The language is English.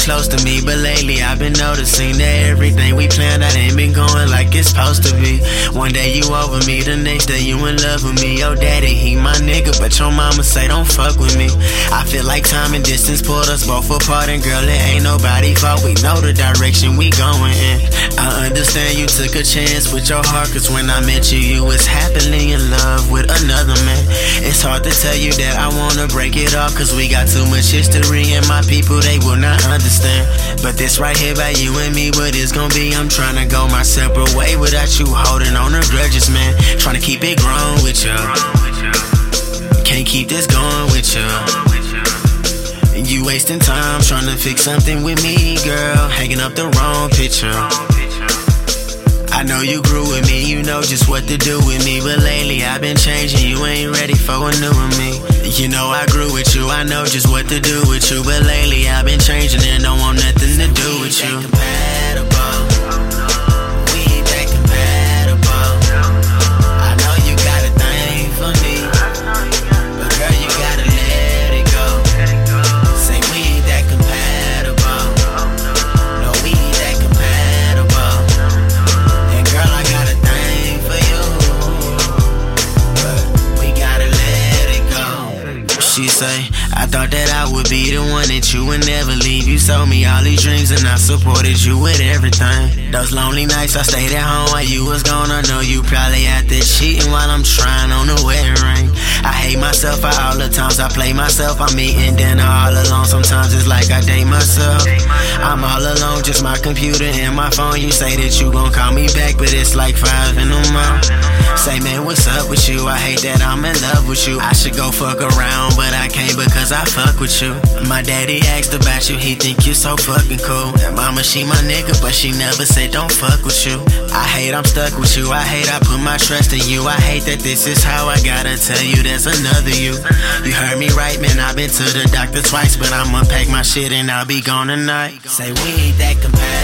close to me, but lately I've been noticing that everything we planned out ain't been going like it's supposed to be. One day you over me, the next day you in love with me. Your daddy, he my nigga, but your mama say don't fuck with me. I feel like time and distance pulled us both apart, and girl, it ain't nobody fault. We know the direction we going in. I understand you took a chance with your heart, cause when I met you, you was happily in love with another man. It's hard to tell you that I wanna break it off, cause we got too much history, and my people, they will not understand. But this right here by you and me, what it's gonna be. I'm tryna go my separate way without you holding on to grudges, man. Tryna keep it grown with you. Can't keep this going with you. You wasting time tryna fix something with me, girl. Hanging up the wrong picture. I know you grew with me, you know just what to do with me, but lately I've been changing, you ain't ready for a new one me. You know I grew with you, I know just what to do with you, but lately I've been changing and don't want nothing to do with you. We ain't that compatible. I know you got a thing for me, but girl, you gotta let it go. Say we ain't that compatible. No, we ain't that compatible. And girl, I got a thing for you, but we gotta let it go. She say, I thought that I would be the one that you would never leave. You sold me all these dreams and I supported you with everything. Those lonely nights I stayed at home while you was gone, I know you probably out there cheating while I'm trying on the wedding ring. I hate myself for all the times I play myself. I'm eating dinner all alone, sometimes it's like I date myself. I'm all alone, just my computer and my phone. You say that you gon' call me back, but it's like 5 in the morning. Say, man, what's up with you? I hate that I'm in love with you. I should go fuck around, but I can't because I fuck with you. My daddy asked about you, he think you so fucking cool. And mama, she my nigga, but she never said don't fuck with you. I hate I'm stuck with you, I hate I put my trust in you. I hate that this is how I gotta tell you there's another you. You heard me right, man, I've been to the doctor twice, but I'ma pack my shit and I'll be gone tonight. Say we ain't that compatible.